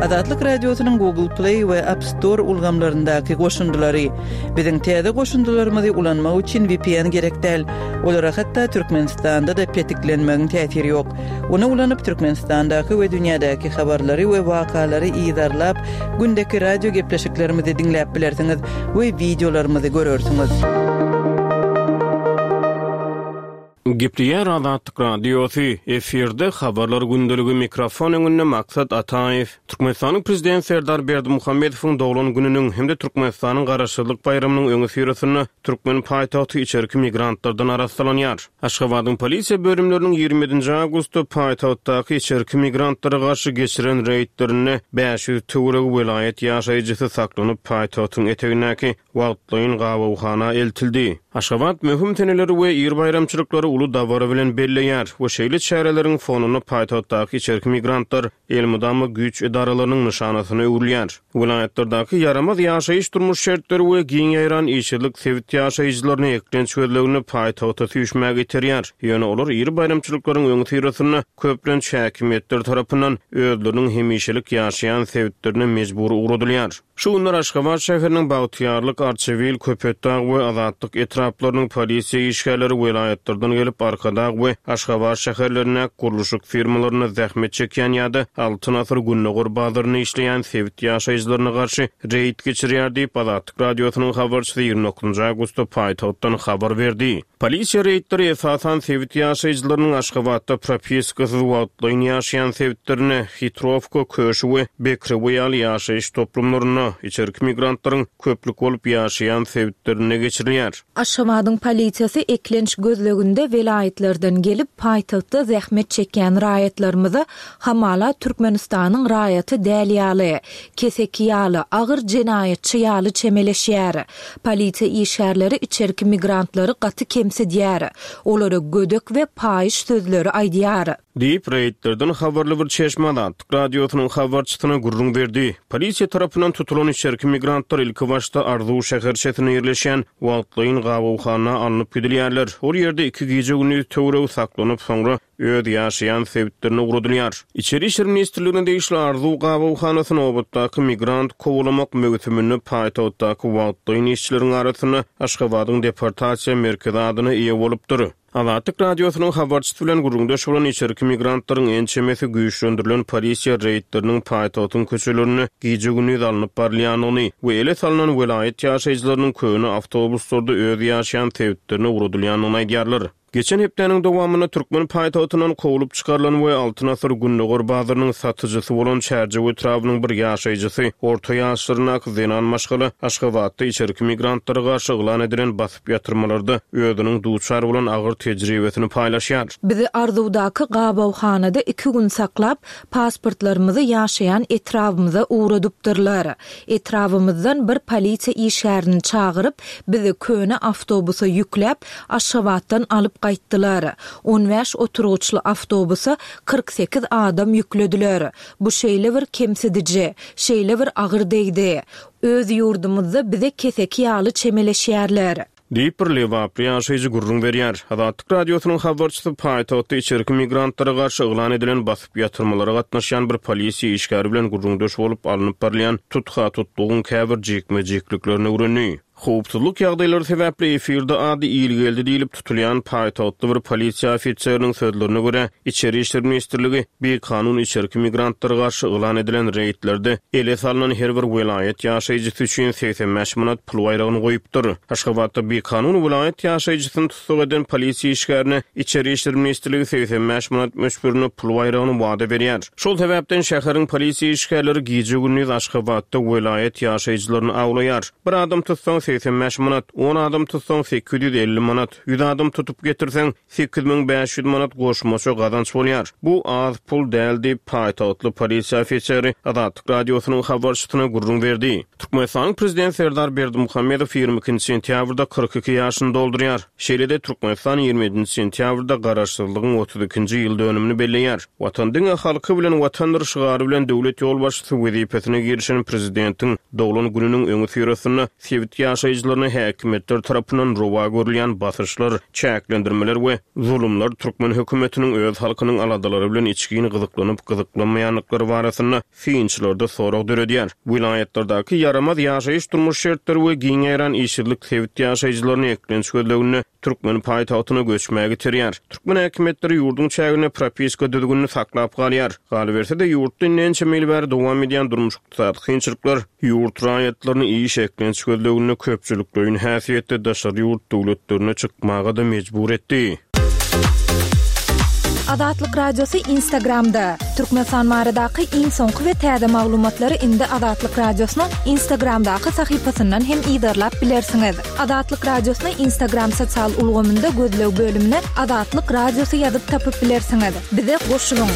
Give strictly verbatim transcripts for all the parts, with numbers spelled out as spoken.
Azatlyk Radiosynyň Google Play we App Store ulgamlaryndaky goşundylary. Biziň täze goşundylarymyzy ulanmak üçin V P N gerek däl. Olara hatda Türkmenistanda da petiklenmegiň täsiri ýok. Ona ulanyp Türkmenistandaky we dünýädäki habarlary we wakalary ýydarlap, gündäki radio gepleşiklerimizi dinläp bilersiňiz we videolarymyzy görersiňiz. Gipriyer Azatlyk Radiosu efirde habarlar gündəligi mikrofon öňünde Maksat Ataev. Türkmenistanyň prezidenti Serdar Berdimuhammedowyň dowlan gününiň hem de Türkmenistanyň garaşdyrlyk bayramynyň öňe süreşini türkmen paýtagty içerki migrantlardan araslanýar. Aşgabatyň polisiýa bölümleriniň ýigrimenti awgustda paýtagtdaky içerki migrantlara garşy geçiren reýtlerini beş ýüz töwereg welaýet ýaşaýjysy saklanyp paýtagtyň etegindäki wagtlyň gawawhana eltildi. Aşgabat möhüm teneleri we ýer bayramçylyklary ulu dabara bilen belleýär. Bu şeýle çäreleriň fonuny paýtagtdaky içerki migrantlar elmudamy güç edaralarynyň nişanasyny öwrülýär. Welaýetlerdaky yaramaz ýaşaýyş durmuş şertleri we giň ýaýran işçilik sewit ýaşaýjylaryny eklençgörlegini paýtagta tüýşmäge iterýär. Ýöne olar ýer bayramçylyklaryň öňe süreşini köplen häkimetler tarapyndan özleriniň hemişelik ýaşaýan sewitlerine mejbur uğradylýar. Şu günler Aşgabat şäheriniň Bagtyarlyk, Arçevil, Köpetdağ we Azatlyk etraplarynyň polisiýa işgärleri welaýetlerden gelip arkada we Aşgabat şäherlerine guruluşyk firmalaryna zähmet çekýän ýa-da altyn asr günnägör bazaryny işleýän sewit ýaşaýjylaryna garşy reýt geçirýär diýip Azatlyk Radiosynyň habarçysy ýygrimi dokuzunçy awgustda paýtagtdan habar berdi. Polisiýa reýtleri esasan sewit ýaşaýjylarynyň Aşgabatda propiskasyz wagtlyň ýaşaýan sewitlerini Hitrovka, Köşü we Bekri ýaly ýaşaýyş toplumlaryna içerki migrantlaryň köplük bolup ýaşaýan sewitlerine geçirilýär. Aşgabatyň polisiýasy eklenç gözleginde welaýetlerden gelip paýtagtda zähmet çekýän raýatlarymyzy hamala Türkmenistanyň raýaty däl ýaly, kesek ýaly, agyr jenaýetçi ýaly çemeleşýär. Polisiýa işgärleri içerki migrantlary gaty kemsedýär. Olara gödök we paýyş sözleri aýdýar. Diýip reýtlerden habarly bir çeşmada radiosynyň habarçysyna gurrun berdi. Polisiýa tarapyndan tutulan içerki migrantlar ilki başda Arzuw şäherçesine ýerleşen wagtlyň gawawhana alınıp gidilýärler. Ol ýerde iki gece günü töwereg saklanyp soňra öýde ýaşaýan sewitlerine uğradylýar. İçeri işler ministrligine degişli Arzuw gawawhanasyny obatdaky migrant kowulamak mögütümini paýtagtdaky wagtlyň işçileriň arasyna Aşgabatyň deportasiýa merkezi adyny ýa bolupdyr. Azatlyk Radiosynyň habarçysy bilen gurrundaş bolan içerki migrantlaryň ençemesi güýçlendirilen polisiýa reýtleriniň paýtagtyň köçelerini gije güni alınıp barlýanyny we ele salynan welaýet ýaşaýjylarynyň köýüni awtobuslarda öz ýaşaýan sewitlerine uğradylýanyny aýdýarlar. Geçen hepdeniň dowamyna türkmen paýtagtynyň kowulup çykarlan we altyn asr günnägör bazarynyň satyjysy bolan Çärje etrawynyň bir ýaşaýjysy orta ýaşlaryna kyzynan maşgaly Aşgabatda içerki migrantlara garşy ýylan edilen basyp ýatyrmalarda özüniň duçar bolan agyr tejribesini paýlaşýar. Bizi Arzuwdaky gawawhanada iki gün saklap pasportlarymyzy ýaşaýan etrawymyza uğradypdyrlar. Etrawymyzdan bir polisiýa işgärini çagyryp bizi köne awtobusa ýükläp Aşgabatdan alyp gaýtdylar. on beş oturguçly awtobusa kırk sekiz adam yüklediler. Bu şeýle bir kemsedici, şeýle bir agyr degdi. Öz ýurdumyzda bize kesek ýaly çemeleşýärler. Diýip bir lewap ýaşaýjy gurrun berýär. Azatlyk Radiosynyň habarçysy paýtagtda içerki migrantlara garşy ýylan edilen basyp ýatyrmalara gatnaşan bir polisiýa işgäri bilen gurrundaş bolup alınıp barlayan tutha tutduğun käbir jekme-jekliklerini öwrenýär. Howpsuzlyk ýagdaýlary sebäpli efirde ady ýylgeldi diýilip tutulýan paýtagtly bir polisiýa ofitseriniň sözlerine görä, İçeri işler ministrligi bir kanun içerki migrantlara garşy ýylan edilen reýtlerde ele salynan her bir welaýet ýaşaýjysy üçin seksen beş manat pul bayragyny goýupdyr. Aşgabatda bir kanun welaýet ýaşaýjysyny tutsak eden polisiýa işgärine İçeri işler ministrligi seksen beş manat möşbirini pul bayragyny wada berýär. Şol sebäpden şäheriň polisiýa işgärleri gije gündüz Aşgabatda welaýet ýaşaýjylaryny awlaýar. Bir adam tutsaň seksen beş manat, on adam tutsaň sekiz yüz elli manat, yüz adam tutup getirseň sekiz bin beş yüz manat goşmaça gazanç bolýar. Bu az pul däl diýip paýtagtly polisiýa ofiseri Azatlyk Radiosynyň habarçysyna gurrun berdi. Türkmenistanyň prezidenti Serdar Berdimuhammedow ýygrimi ikinji sentýabrda kırk iki ýaşynda doldurýar. Şeýlede Türkmenistan ýygrimi sentýabrda garaşdyrlygyň otuz ikinji ýyl dönümini belleýär. Watanyň halky bilen watandaşlary bilen döwlet ýol başçysy wezipesine girişen prezidentiň dowlan gününiň öňe süreşini sewit ýaşaýjylaryny häkimetler tarapyndan rowa görülýän basışlar, çäklendirmeler we zulümler Türkmen hökümetiniň öz halkynyň aladalary bilen içgini gyzyklanyp gyzyklanmaýanlyklary barasynda fiýinçilerde sorag döredýär. Vilayetlerdaky yaramaz ýaşaýyş durmuş şertleri we giňeýän işçilik sewit ýaşaýjylaryny eklenç gözlegini Türkmen paýtagtyna göçmäge tirýär. Türkmen häkimetleri ýurdun çägine propiska düzgünni saklap galýar. Gal berse de ýurtdan näçe mil bäri dowam edýän durmuş ykdysady kynçylyklar ýurt raýatlaryny iş eklenç gözlegini köpçüliklerin häsiýetde daşary ýurt döwletlerine çykmaga da mejbur etdi. Adatlyk radiosu Instagramda. Türkmenistan maradaky iň soňky we täze maglumatlary indi Adatlyk radiosynyň Instagramdaky sahypasyndan hem ýydarlap bilersiňiz. Adatlyk radiosyny Instagram sosial ulgamynda gözlew bölümine Adatlyk radiosu ýazyp tapyp bilersiňiz. Bize goşulyň.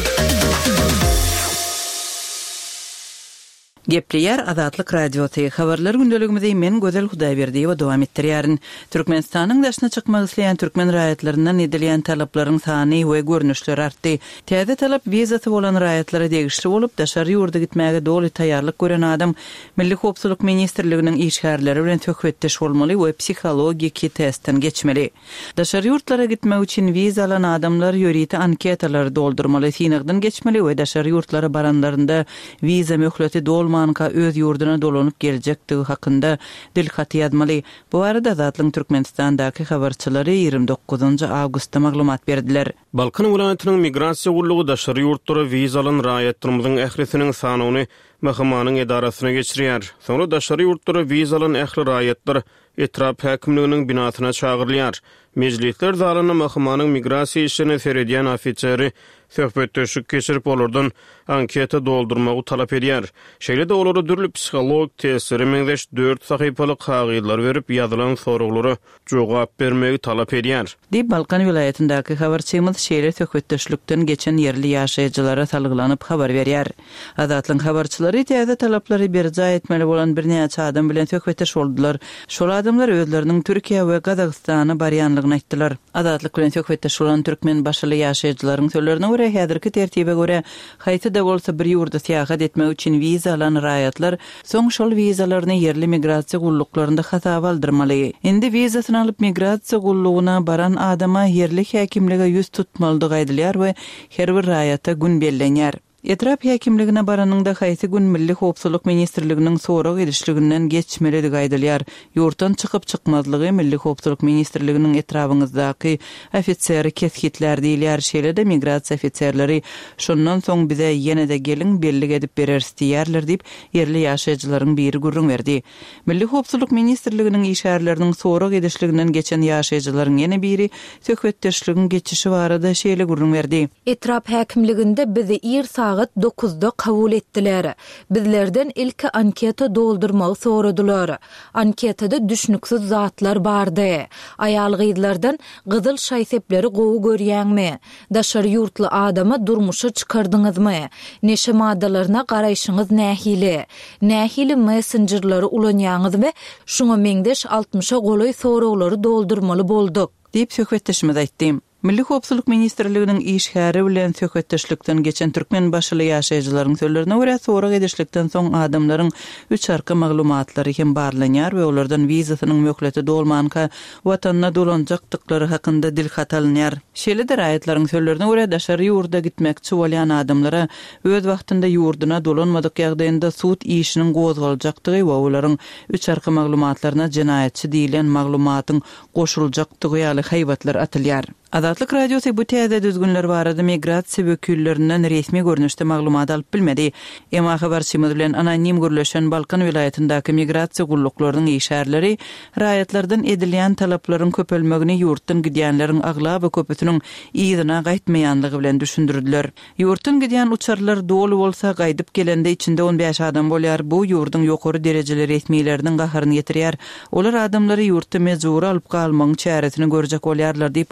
Gepleýär Adatlyk radiosu habarlar gündeligimizde men Gözel Hudaýberdi we dowam etdirýärin. Türkmenistanyň daşyna çykmak isleýän türkmen raýatlarynyň edilýän talaplaryň sany we görnüşleri artdy. Täze talap wizasy bolan raýatlara degişli bolup daşary ýurda gitmäge doly taýýarlyk gören adam Milli Howpsuzlyk Ministrliginiň işgärleri bilen töhfetdeş bolmaly we psixologiki testden geçmeli. Daşary ýurtlara gitmek üçin wiza alan adamlar ýöriti anketalary doldurmaly, synagdan geçmeli we daşary ýurtlara baranlarynda wiza möhleti dolma Manka öz ýurduna dolanyp geljektigi hakynda dilhat ýazmaly. Bu arada Azatlyk Türkmenistandaky habarçylary ýygrimi dokuzunçy awgustda maglumat berdiler. Balkan welaýatynyň migrasiýa gullugy daşary ýurtlara wiza alan raýatlarymyzyň ählisiniň sanyny Mahkamanyň edarasyna geçirýär. Soňra daşary ýurtlara wiza alan ähli raýatlar etrap häkimliginiň binasyna çagyrylýar. Mejlisler zalyny Mahkamanyň migrasiýa işlerini seredýän ofiseri söhbetdeşik geçirip olurdan anketa doldurmagy talap edýär. Şeýle de olary dürli psixolog testleri meňdeş dört sahypalyk kagydlar berip ýazylan soraglary jogap bermegi talap edýär. Dip Balkan vilayetindäki habarçymyz şeýle söhbetdeşlikden geçen yerli ýaşaýjylara salyglanyp habar berýär. Azatlyk habarçylary täze talaplary berja etmeli bolan bir näçe adam bilen söhbetdeş boldular. Şol adamlar özleriniň Türkiýe we Gazagstana barýanlygyny aýtdylar. Azatlyk bilen söhbetdeş bolan türkmen başly ýaşaýjylaryň sözlerine görä häzirki tertibe görä haýta da bolsa bir ýurda seýahat etmek üçin wiza alan raýatlar soň şol wizalaryny yerli migrasiýa gulluklarynda hasaba aldyrmaly. Endi wizasyny alyp migrasiýa gullugyna baran adama yerli häkimlige ýüz tutmalydygy aýdylýar we her bir raýata gün bellenýär. Etrap häkimligine baranyň da haýsy gün Milli Howpsuzlyk Ministrliginiň sorag edişliginden geçmelidi gaýdylýar. Ýurtdan çykyp çykmazlygy Milli Howpsuzlyk Ministrliginiň etrabynızdaky ofiseri keskitler diýilýär. Şeýle de migrasiýa ofisserleri şondan soň bize ýene-de gelin bellik edip berers diýerler diýip yerli ýaşaýjylaryň biri gurrun berdi. Milli Howpsuzlyk Ministrliginiň işgärleriniň sorag edişliginden geçen ýaşaýjylaryň ýene biri söhbetdeşligiň geçişi barada şeýle gurrun berdi. Etrap häkimliginde bizi ýer saat dokuzda kabul etdiler. Bizlerden ilki anketa doldurmagy soradylar. Anketada düşnüksiz zatlar bardy. Aýal gyzlardan gyzyl şaýsepleri gowy görýänmi? Daşary ýurtly adama durmuşa çykardyňyzmy? Neşe maddalaryna garaýşyňyz nähili? Nähili messengerlary ulanýaňyz we şoňa meňdeş altmışa golay soraglary doldurmaly boldyk diýip söhbetdeşmez aýtdym. Milli Howpsuzlyk Ministrliginiň işgäri bilen söhbetdeşlikden geçen türkmen başly ýaşaýjylaryň sözlerine görä sorag edişlikden soň adamlaryň üç arka maglumatlary hem barlanýar we olardan wizasynyň möhleti dolmanka watanyna dolanjakdyklary hakynda dilhat alynýar. Şeýle de raýatlaryň sözlerine görä daşary ýurda gitmekçi bolýan adamlara öz wagtynda ýurduna dolanmadyk ýagdaýynda sud işiniň gozgaljakdygy we olaryň üç arka maglumatlaryna jenaýatçy diýilen maglumatyň goşuljakdygy ýaly haýbatlar atylýar. Azatlyk radiosu bu täze düzgünler barada migrasiýa wekillerinden resmi görnüşde maglumat alyp bilmedi. Emma habarçymyz bilen anonim gürleşen Balkan vilayetindäki migrasiýa gulluklarynyň işgärleri raýatlardan edilýän talaplaryň köpelmegini ýurtdan gidýänleriň agla we köpütüniň ýygyna gaýtmaýanlygy bilen düşündirdiler. Ýurtdan gidýän uçarlar dolu bolsa gaýdyp gelende içinde on beş adam bolýar. Bu ýurdun ýokary derejeli resmiýetleriniň gaharyny ýetirýär. Olar adamlary ýurtda mejbur alyp galmagyň çäresini görjek bolýarlar diýip anonim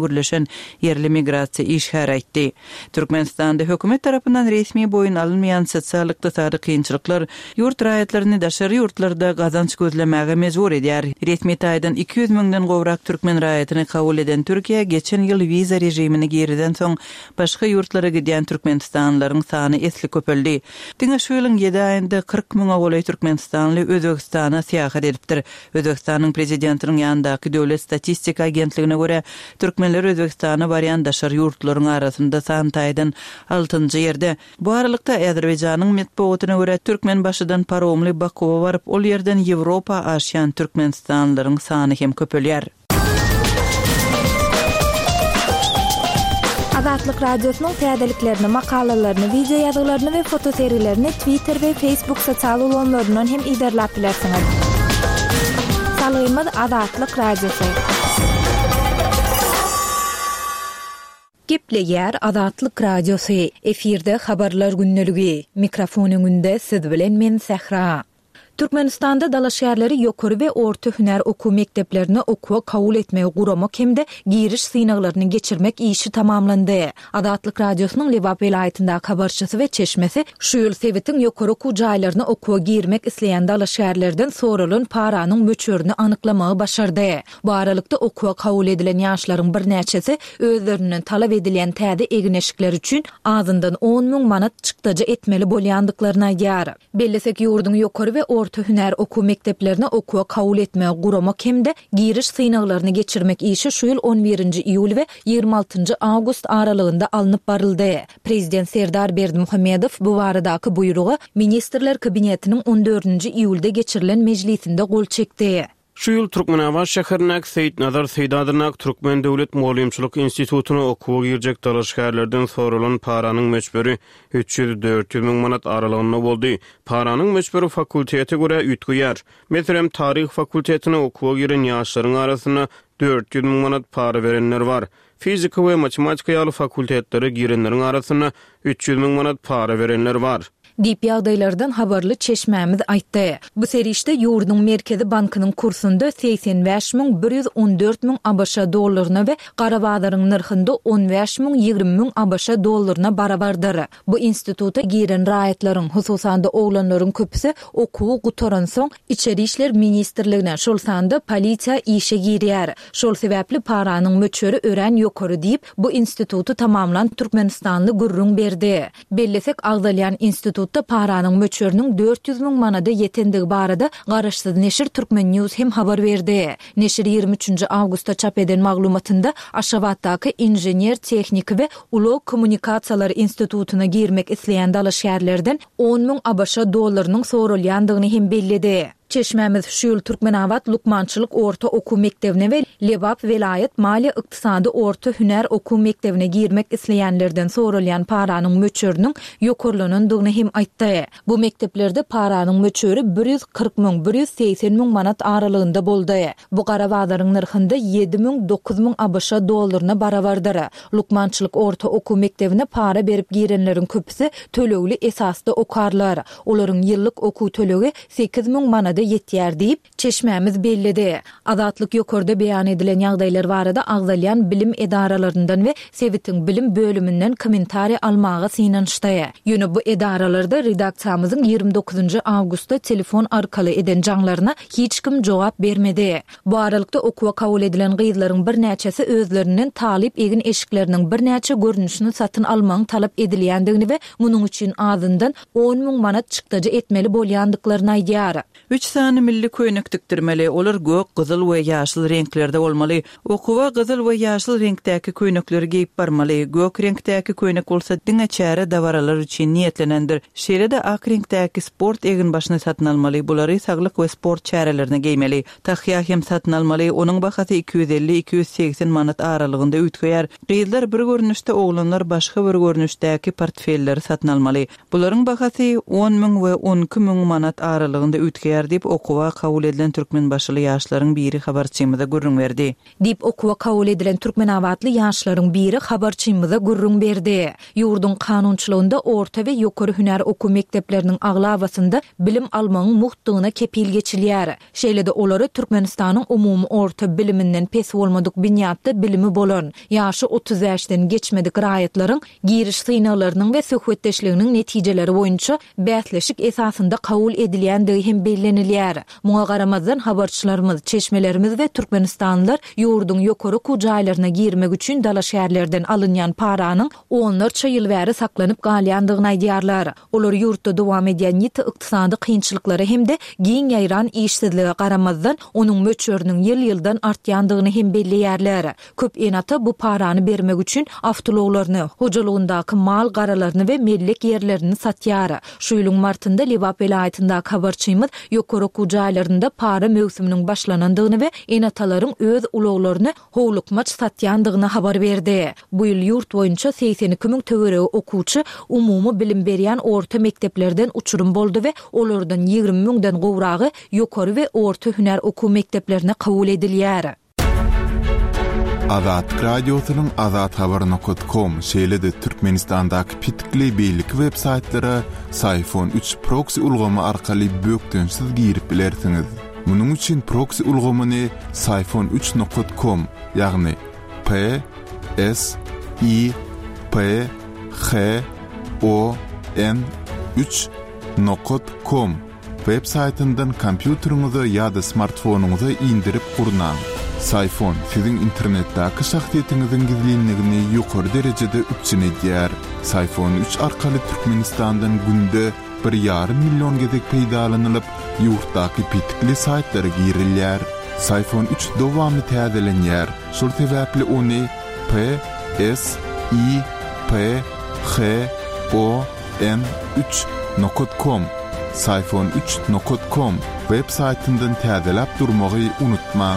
gürleşen yerli migrasiya işgär aýtdy. Türkmenistanda hökümet tarapyndan resmi boyun alınmayan sosial ykdysady kynçylyklar yurt raýatlaryny daşary ýurtlarda gazanç gözlemäge mejbur edýär. Resmi taýdan iki yüz müňden gowrak türkmen raýatyny kabul eden Türkiýe geçen ýyl wiza rejimini geriden soň başga ýurtlara gidýän türkmenistanlylaryň sany esli köpeldi. Diňe şu ýylyň ýedi aýynda kırk müňe goly türkmenistanly Özbegistana seýahat edipdir. Özbegistanyň prezidentiniň ýanyndaky döwlet statistika agentligine görä türkmenler Özbegistana barýan daşar ýurtlaryň arasynda san taýdan altynjy ýerde. Bu aralykda Azerbaýjanyň metbuatyna görä türkmen başydan paromly Bakuwa baryp ol ýerden Ýewropa aşýan türkmenistanlylaryň sany hem köpelýär. Azatlyk radiosynyň täzeliklerini, makalalaryny, video ýazgylaryny we fotoseriýelerini Twitter we Facebook sosial ulanlaryndan hem iderläp bilersiňiz. Salaýymyz Azatlyk radiosy. Gepleýär Azatlyk radiosy. Efirde habarlar günneligi. Mikrofonyň önünde siz bilen men Sehra. Türkmenistanda dalaşýarlary ýokary we orta hüner okuw mekdeplerini okuwa kabul etmegi gurama hemde giriş synaglaryny geçirmek işi tamamlandy. Azatlyk radiosynyň Lebap vilayatyndaky habarçysy we çeşmesi şu ýyl Sewitiň ýokary okuw jaýlaryna okuwa girmek isleýän dalaşýarlardan soralan paranyň möçürini anyklamagy başardy. Bu aralykda okuwa kabul edilen ýaşlaryň bir näçesi özlerinden talap edilen täze egineşikler üçin azyndan on müň manat çykdaja etmeli bolýandyklaryna aýdýar. Bellesek ýurdun ýokary we orta hüner okuw mekdeplerine okuwa kabul etmegi gurama hemde giriş synaglaryny geçirmek işi şu ýyl on birinji iýul we ýygrimi altynjy awgust aralygynda alınıp baryldy. Prezident Serdar Berdimuhammedow bu baradaky buýrugy ministrler kabinetiniň on dördünji iýulda geçirilen mejlisinde gol çekdi. Şu ýyl Türkmenabat şäheriniň Seyit Nazar Seýdadynak Türkmen Döwlet Muallimçilik Institututyna okuwa girjek dalaşgärlerden soralan paranyň möçberi üç yüz dört yüz müň manat aralygynda boldy. Paranyň möçberi fakultete görä üýtgüýär. Meselem tarih fakultetine okuwa giren ýaşlaryň arasyna dört yüz müň manat para berenler bar. Fizika we matematika ýaly fakultetlere girenleriň arasyna üç yüz müň manat para berenler bar. Dip ýagdaýlardan habarly çeşmämiz aýtdy. Bu serişde ýurduň Merkezi Bankynyň kursunda seksen beş müň bir yüz on dört müň ABŞ dollaryna we garabadaryň narhynda on beş müň ýygrimi müň ABŞ dollaryna barabardyr. Bu instituta giren raýatlaryň, hususanda oglanlaryň köpüsi okuw gutaran soň içeri işler ministrligine, şol sanda polisiýa işe girýär. Şol sebäpli paranyň möçüri ören ýokary diýip bu institutu tamamlan Türkmenistanly gurrun berdi. Bellesek agdalýan institut da paranyň möçüriniň dört yüz müň manada ýetendigi barada garaşsyz neşir Türkmen News hem habar berdi. Neşir ýygrimi üçünji awgustda çap eden maglumatynda Aşgabatdaky inженер tehnik we ulug kommunikasiýalar institutuna girmek isleýän dalaşýarlardan on müň ABŞ dollarynyň sorulýandygyny hem bellidi. Çeşmämiz şu ýyl Türkmenabat Lukmançylyk orta okuw mektebine we Lebap vilayat mali ykdysady orta hüner okuw mektebine girmek isleýänlerden sorulýan paranyň möçüriniň ýokarlanandygyny hem aýtdy. Bu mekteplerde paranyň möçüri bir yüz kırk müň bir yüz seksen müň manat aralygynda boldy. Bu garabadaryň narhynda ýedi müň dokuz müň ABŞ dollaryna barabardyr. Lukmançylyk orta okuw mektebine para berip girenleriň köpüsi tölegli esasda okarlar. Olaryň ýyllyk okuw tölegi sekiz müň manat ýetýär diýip çeşmämiz bellidi. Azatlyk ýokarda beýan edilen ýagdaýlar barada agdalýan bilim edaralarinden we Sewitiň bilim bölüminden kommentari almagy synanşdy. Ýöne bu edaralarda redaksiýamyzyň ýygrimi dokuzunji awgustda telefon arkaly eden jaňlaryna hiç kim jogap bermedi. Bu aralykda okuwa kabul edilen gyzlaryň bir näçesi özlerinden talip egin eşikleriniň bir näçe görnüşini satyn almagyň talap edilýändigini we munyň üçin azyndan on müň manat çykdaja etmeli bolýandyklaryny aýdýar. Üç sany milli köýnek dikdirmeli, olar gök, gyzyl we ýaşyl renklerde bolmaly. Okuwa gyzyl we ýaşyl renkdäki köýnekleri giyip barmaly. Gök renkdäki köýnek bolsa diňe çäre dawaralar üçin niýetlenendir. Şeýle-de ak renkdäki sport egin başyna satyn almaly. Bulary saglyk we sport çärelerini giýmeli. Tahyýa hem satyn almaly. Onuň bahasy iki yüz elli iki yüz seksen manat aralygynda üýtgeýär. Gyzlar bir görnüşde, oglanlar başga bir görnüşdäki portfelleri satyn almaly. Bularyň bahasy on müň we on iki müň manat aralygynda üýtgeýär dip okuwa kabul edilen türkmen başly ýaşlaryň biri habarçymyza gürrüň berdi. Dip okuwa kabul edilen türkmen awatly ýaşlaryň biri habarçymyza gürrüň berdi. Ýurdun kanunçylygynda orta we ýokary hüner oku mekdepleriniň aglawasynda bilim almagyň muhtygyna kepil geçilýär. Şeýle-de olary Türkmenistanyň umumy orta biliminden pes bolmadyk binýatda bilimi bolan, ýaşy otuz ýaşdan geçmedik raýatlaryň giriş synaglarynyň we söhbetdeşliginiň netijeleri boýunça bätleşik esasynda kabul edilýändigi hem bellenilýär. Muňa garamazdan habarçylarymyz, çeşmelerimiz we türkmenistanlylar ýurdun ýokary kujaýlaryna girmek üçin dala şäherlerden alynýan paranyň onlarça ýyl bäri saklanyp galýandygyny aýdýarlar. Olar ýurtda dowam edýän ýiti ykdysady kynçylyklary hemde giň ýaýran işsizlige garamazdan onuň möçörüniň ýyl-ýyldan artýandygyny hem belleýärler. Köp enata bu parany bermek üçin awtologlaryny, hojalygyndaky mal garalaryny we mellek ýerlerini satýar. Şu ýylyň martynda Liwap vilayatyndaky habarçymyz ýokary kujaýlarynda para mewsüminiň başlanandygyny we enatalaryň öz ulaglaryny howlukmaç satýandygyny habar berdi. Bu ýyl ýurt boýunça seksen iki miň töweregi okuwçy umumy bilim berýän orta mekteplerden uçurum boldy we olardan ýygrimi miňden gowragy ýokary we orta hüner okuw mekteplerine kabul edilýär. Azat radiosynyň azat habar nokta com şeýle-de Türkmenistandaky pitikli beýlik web saytlara Sayfon üç proxy ulgamy arkaly bökdönsiz girip bilersiňiz. Munyň üçin proxy ulgamyny sayfon üç nokta com ýagny P S I P H O N üç nokta com web saytyndan kompýuteriňize ýa-da smartfonuňyza indirip gurnaň. Sayfon sizin internetdäki şahsiýetiňiziň gizlinligini ýokary derejede üçin edýär. Sayfon üç arkaly Türkmenistandan günde bir ýarym million gezek peýdalanylyp, ýurtdaky pitikli saytlara girilýär. Sayfon üç dowamly täzelenýär. Şol sebäpli ony P S I P H O N üç nokta com sayfon üç nokta com web saytyndan täzelep durmagy unutmaň.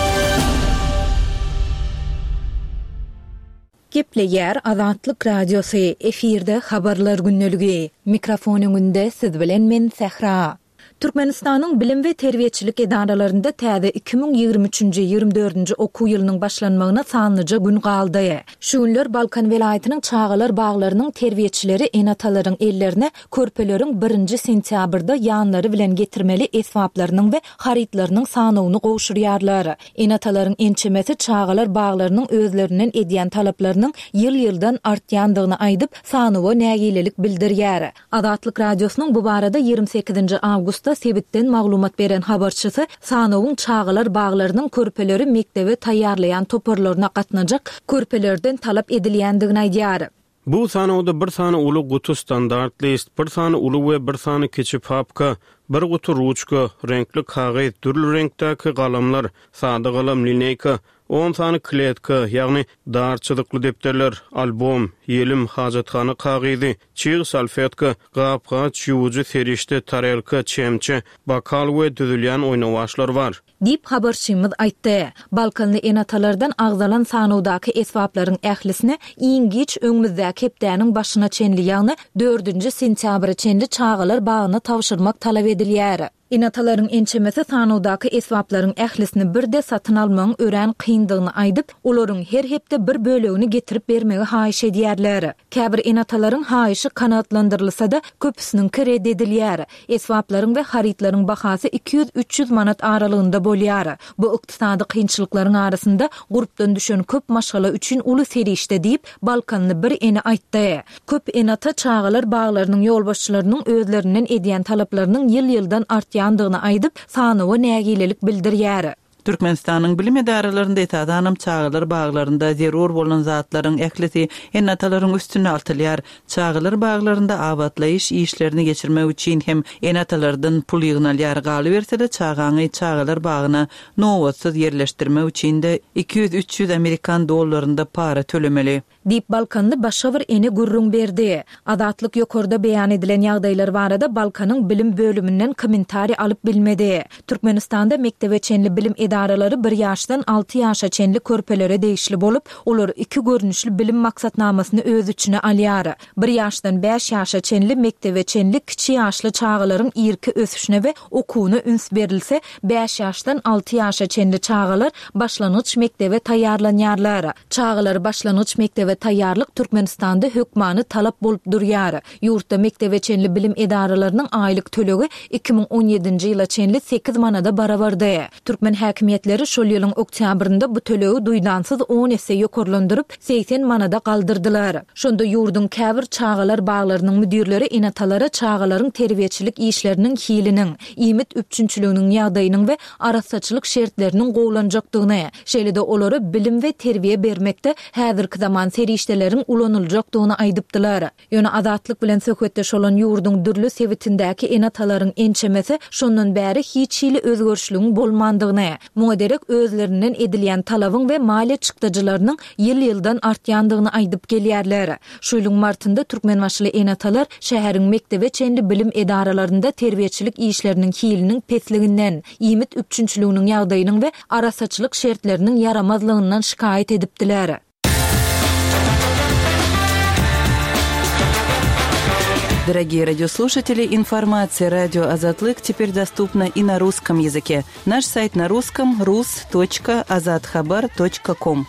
Gepleýär Azatlyk radiosy efirde habarlar günneligi. Mikrofonyňynda siz bilen men Sehra. Türkmenistanyň bilim we terbiýetçilik edaralarynda täze iki miň ýygrimi üçinji ýygrimi dördünji okuw ýylynyň başlanmagyna sanlyja gün galdy. Şu günler Balkan welaýatynyň Çağalar baglarynyň terbiýetçileri enatalaryň ellerine körpeleriň birinji sentýabrda ýanlary bilen getirmeli esbaplarynyň we haritlarynyň sanawyny gowşurýarlar. Enatalaryň ençemesi Çağalar baglarynyň özlerinden edýän talaplarynyň ýyl-ýyldan artýandygyny aýdyp sanawy nägilelik bildirýär. Azatlyk radiosynyň bu barada ýygrimi sekizinji awgustda sebitten maglumat beren habarçysy sanawyň Çağalar baglarynyň körpeleri mektebe taýýarlayan toparlaryna gatnajak körpelerden talap edilýändigini aýdýar. Bu sanawda bir sany uly gutu standart list, bir sany uly we bir sany kiçi papka, bir gutu ruçka, renkli kagaz, türlü renkdäki galamlar, sada galam lineyka, on sany kletka, ýagny darçylykly depterler, albom, ýelim hajatkany kagazy, çyg salfetka, gapgaç, ýuwjy serişte, tarelka, çemçe, bakal we düzülýän oýnawaçlar bar. Dip habarçymyz aýtdy. Balkanly enatalardan agzalan sanawdaky esbaplaryň ählisine iňgiç öňümizde kepdäniň başyna çenliýäni dördünji sentýabra çenli Çağalar bagyna tawşyrmak talap edilýär. Enatalaryň ençemesi sanawdaky esbaplaryň ählisini birde satyn almagyň ören kyndygyny aýdyp, olaryň her hepde bir bölegini getirip bermegi haýyş edýärler. Käbir enatalaryň haýyşy kanatlandyrylsa-da köpüsiniň red edilýär. Esbaplaryň we haritlaryň bahasy iki yüz üç yüz manat aralygynda bolýar. Bu ykdysady kynçylyklaryň arasynda grupdan düşen köp maşgala üçin uly serişde diýip Balkanly bir eni aýtdy. Köp enata Çağalar baglarynyň ýolbaşçylarynyň özlerinden edýän talaplarynyň ýyl-ýyldan artýan ýandygyny aýdyp sanawy nägilelik bildirýär. Türkmenistanyň bilim edaralarynda etadanam Çağalar baglarynda zerur bolan zatlaryň ählisi enatalaryň üstüne altylýar. Çağalar baglarynda abatlaýyş işlerini geçirmek üçin hem enatalardan pul ýygnalýar. Galy bersede çağaňy Çağalar bagyna nowatsız ýerleşdirmek üçin de iki yüz üç yüz Amerikan dollaryny para tölemeli. Dip Balkanlı başavır eni gurrun berdi. Adatlyk ýokarda beýan edilen ýagdaýlar barada Balkanyň bilim bölümünden kommentari alyp bilmedi. Türkmenistanda mektebe çenli bilim edaralary bir ýaşdan alty ýaşa çenli körpelere değişli bolup, olar iki görnüşli bilim maksatnamasyny öz içine alýar. Bir ýaşdan beş ýaşa çenli mektebe çenli kiçi ýaşly çağalaryň irki ösüşine we okuwyna üns berilse, beş ýaşdan alty ýaşa çenli çağalar başlanyç mektebe taýýarlanýarlar. Çağalar başlanyç mektebe taýýarlyk Türkmenistanda hökmany talap bolup durýar. Ýurtda mektebe çenli bilim edaralarynyň aýlyk tölegi iki ming on ýedinji ýyla çenli sekiz manada barabardy. Türkmen häkimetleri şol ýylyň oktýabrynda bu tölegi duýdansyz on esse ýokarlandyryp seksen manada galdyrdylar. Şonda ýurdun käbir çağalar baglarynyň müdirleri enatalara çağalaryň terbiýeçilik işleriniň hiliniň, iýmit üpçünçülüğiniň ýagdaýynyň we arasaçylyk şertleriniň gowlanjakdygyny, şeýle-de olary bilim we terbiýe bermekde häzirki zaman serişdeleriň ulanyljakdygyny aýdypdylar. Ýöne adatlyk bilen söhbetdeş olan ýurdun dürli sebitindäki enatalaryň ençemesi şondan bäri hiç hili özgörçlüğüň bolmandygyny, muňa derek özlerinden edilýän talabyň we maliýe çykdyjylarynyň ýyl-ýyldan artýandygyny aýdyp gelýärler. Şu ýylyň martynda türkmen başly enatalar şäheriň mektebe çenli bilim edaralarynda terbiýeçilik işleriniň hiliniň pesliginden, iýmit üpçünçülüğiniň ýagdaýynyň we arasaçylyk şertleriniň yaramazlygyndan şikaýet edipdiler. Дорогие радиослушатели, информация «Радио Азатлык» теперь доступна и на русском языке. Наш сайт на русском – рус точка азатхабар точка ком.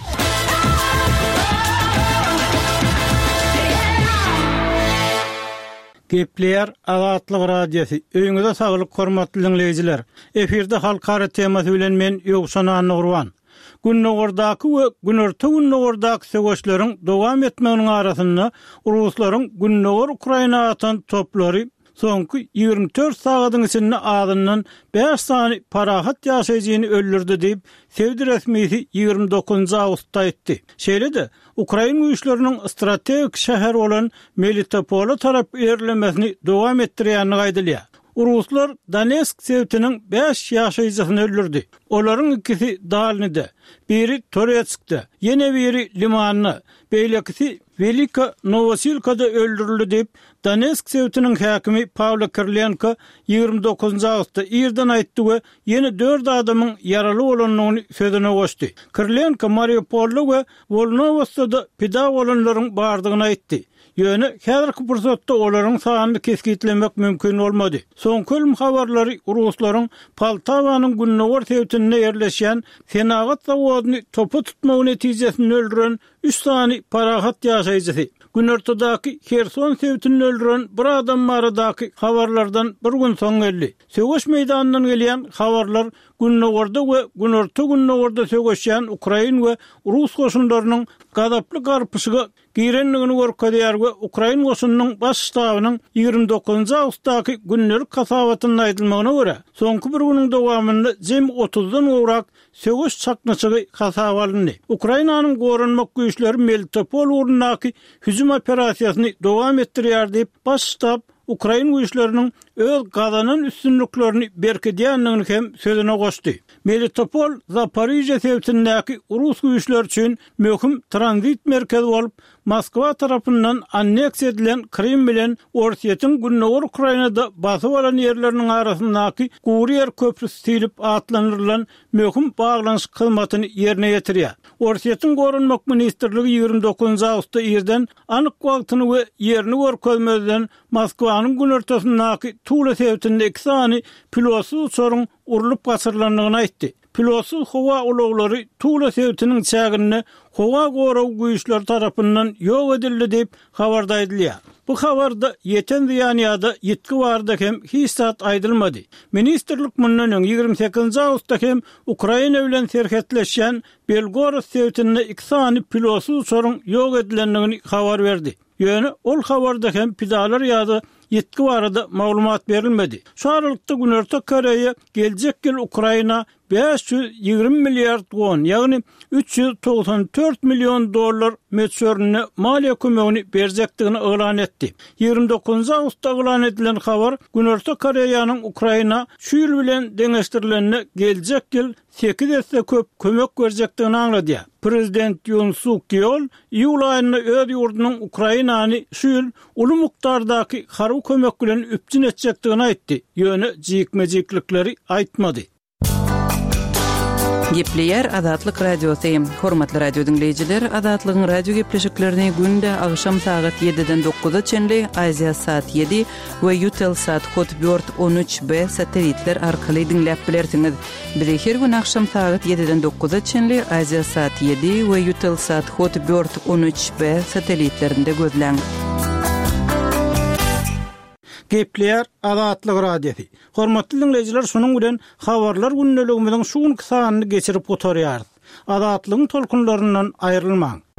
Gepleýär Azatlyk radiosu. Öýüňizde saglyk hormatly dinleýijiler. Eferde halkara temasy bilen men Ýogşan Anurwan. Günnogordaky we günerti günnogordaky söwüşleriň dowam etmeginiň arasynda Ruslaryň günnogor Ukraina atan toplary soňky ýygrimi dört sagatyň içinde adyndan beş sany parahat ýaşaýjyny öldürdi diýip Sevdi resmisi ýygrimi dokuzynjy awgustda aýtdy. Şeýle-de Ukraina güýçleriniň strategik şäher bolan Melitopola tarap erilemesini dowam etdirýäni gaýdylýar. Ruslar Donetsk sevtiniň beş ýaşaýjysyny öldürdi. Olaryň ikisi Dalnyda, biri Toretsk'te, ýene biri Limanny, beýlekisi Velika Novosilka'da öldürüldü diýip Donetsk sevtiniň häkimi Pavlo Kirlenko ýygrimi dokuzynjy awgustda ýerden aýtdy we ýene dört adamyň yaraly bolanyny sözüne goşdy. Kirlenko Mariupolda we Volnovostda pida bolanlaryň bardygyny aýtdy. Ýöne häzirki pursatda olaryň sanyny keskitlemek mümkin bolmady. Soňky habarlary Ruslaryň Poltawanyň günnogor sevtinde ýerleşýän Senagat zawodyny topa tutmagy netijesinde öldüren üç sany parahat ýaşaýjysy. Günertodaky Kherson sevtini öldüren bir adam baradaky habarlardan bir gün soň geldi. Söwüş meýdanynyň gelýän habarlar günnogorda we günerto günnogorda söwüşýän Ukraina we Rus goşunlarynyň gadaply garpyşyga girenligini görkezýär we Ukraina goşunynyň baş ştabynyň ýygrimi dokuzynjy awgustdaky günnelik kasabatyny aýdylmagyna görä, soňky bir güniň dowamynda jem otuzdan gowrak söwüş çaknaçygy kasaba alındy. Ukrainanyň gorunmak güýçleri Melitopol urundaky hüjüm operasiýasyny dowam etdirýär diýip baş ştab Ukraina güýçleriniň öz gazanan üstünlüklerini berkedýänligini hem sözüne goşdy. Melitopol, Zaporizhia sevtindäki Rus güýçleri üçin möhüm tranzit merkezi bolup, Moskwa tarapyndan anneks edilen Krim bilen Orsiýetiň günnogor Ukrainada basy bolan ýerleriniň arasyndaky Gurier köprüsi silip atlanyrlan möhüm baglanyş hyzmatyny ýerine ýetirýär. Orsiýetiň gorunmak ministrligi ýygrimi dokuzynjy awgustda ýerden anyk wagtyny we ýerini görkezmeden Moskwanyň günertesindäki Tula sevtinde iki sany pilotsuz uçaryň urulyp gaçyrlandygyny aýtdy. Pilotsuz howa ulaglary Tula sevtiniň çägini howa goraw güýçler tarapyndan ýok edildi diýip habarda aýdylýar. Bu habarda ýeten ýanyada ýetki barda hem hiçzat aýdylmady. Ministrlik mundan ýygrimi sekizinji awgustda hem Ukraina bilen serhetleşýän Belgorod sevtinde iki sany pilotsuz uçaryň ýok edilendigini habar berdi. Ýöne ol habarda hem pidalar ýa-da ýetki barada maglumat berilmedi. Şu aralykda Günerto Koreýa geljek ýyl Ukraina beş yüz ýygrimi milliard won, ýagny üç yüz togsan dört million dollar meçörüne maliýe kömegini berjekdigini elan etdi. ýygrimi dokuzynjy awgustda elan edilen habar Günerto Koreýanyň Ukraina şu ýyl bilen deňeşdirilenine geljek ýyl sekiz esse köp kömek berjekdigini aňladýar. Prezident Yoon Suk Yeol iyul aýynda öz ýurdunyň Ukrainany şül uly mukdardaky haryw kömek bilen üpjün etjekdigini aýtdy. Ýöne jikmejiklikleri aýtmady. Gepleyer Azatlyk Radiosu. Hormatly radio dinleyijiler, Azatlygyň radio gepleşiklerini günde agşam saat ýediden dokuza çenli Aziya saat ýedi we Eutelsat Hotbird on üç B satelitler arkaly dinläp bilersiňiz. Bizi her gün agşam saat ýediden dokuza çenli Aziya saat ýedi we Eutelsat Hotbird on üç B satelitlerinde gözläň. Gepleyer Azatlyk Radiosu. Hormatly dinleyijiler, şonuň bilen habarlar günneligimiziň şu günkü sanyny geçirip oturýar. Azatlygyň tolkunlaryndan aýrylmaň.